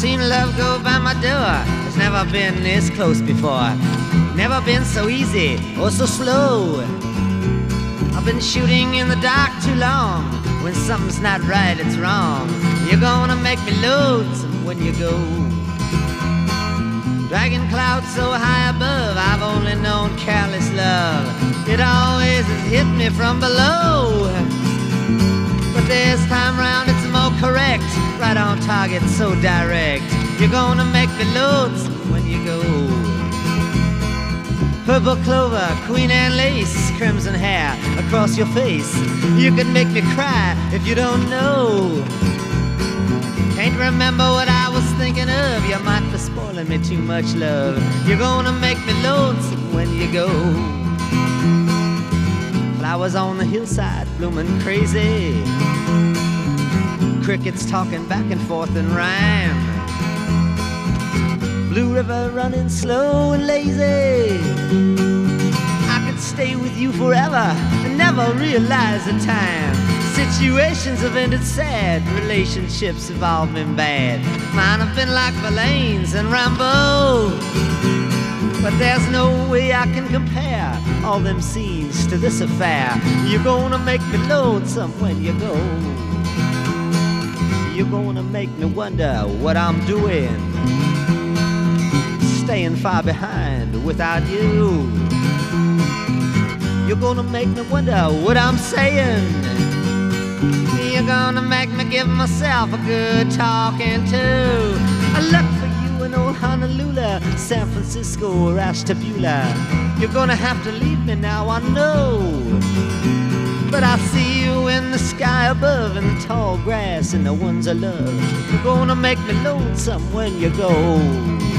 Seen love go by my door. It's never been this close before. Never been so easy or so slow. I've been shooting in the dark too long. When something's not right, it's wrong. You're gonna make me lonesome when you go. Dragging clouds so high above, I've only known careless love. It always has hit me from below. But this time round it's more correct. Right on target, so direct. You're gonna make me lonesome when you go. Purple clover, queen and lace, crimson hair across your face. You could make me cry if you don't know. Can't remember what I was thinking of. You might be spoiling me too much, love. You're gonna make me lonesome when you go. Flowers on the hillside blooming crazy. Crickets talking back and forth in rhyme. Blue river running slow and lazy. I could stay with you forever and never realize the time. Situations have ended sad, relationships have all been bad. Mine have been like Verlaine's and Rambo. But there's no way I can compare all them scenes to this affair. You're gonna make me lonesome when you go. You're gonna make me wonder what I'm doing, staying far behind without you. You're gonna make me wonder what I'm saying. You're gonna make me give myself a good talking to. I look for you in old Honolulu, San Francisco or Ashtabula. You're gonna have to leave me now, I know. But I see you in the sky above, in the tall grass and the ones I love. You're gonna make me lonesome when you go.